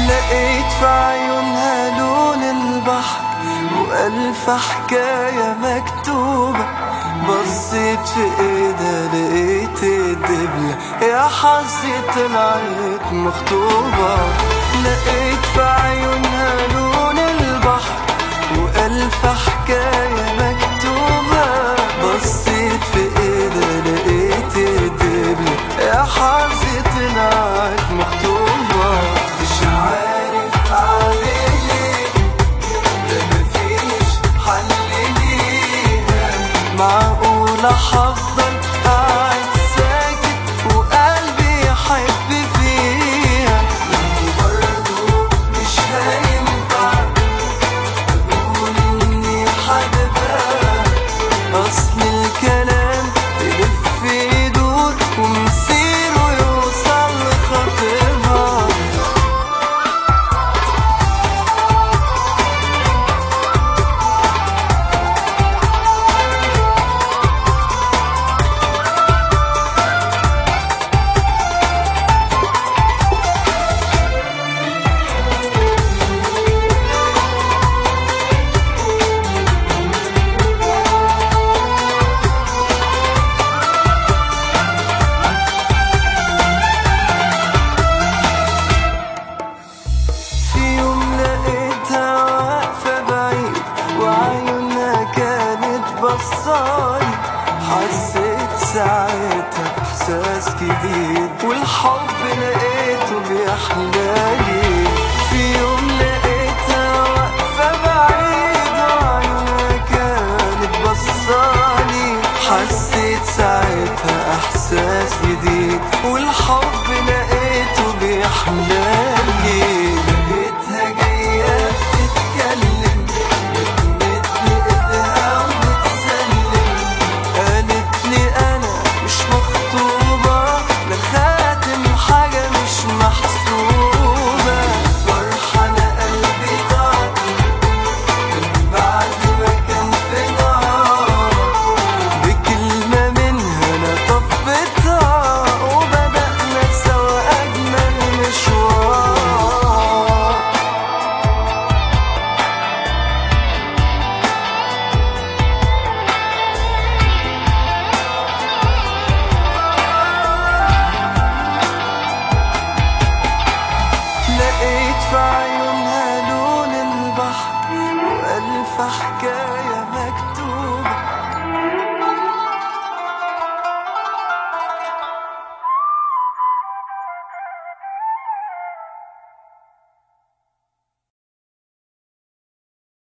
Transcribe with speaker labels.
Speaker 1: لقيت في عيونها لون البحر وألف حكاية مكتوبة. بصيت في ايدها لقيت الدبلة، يا حظي طلعت مخطوبة. لقيت في عيونها لون البحر وألف حكاية مكتوبة. بصيت في ايدها لقيت الدبلة، يا حظي طلعت مخطوبة. مش عارف اعمل ايه، ده مفيش حل ليها. معقولة هفضل قاعد ساكت وقلبي يحب فيها؟ برضه مش هينفع اقول اني حاببها. اصل الكلام يلف يدور ومصيره يوصل لخطيبها. بصالي حسيت ساعتها احساس جديد، والحب لقيته بيحلالي. في يوم لقيتها واقفة بعيد وعيونها كانت بصالي. حسيت ساعتها احساس جديد، والحب لقيته بيحلالي. لقيتها جاية بتتكلم في عيونها لون البحر وألف حكاية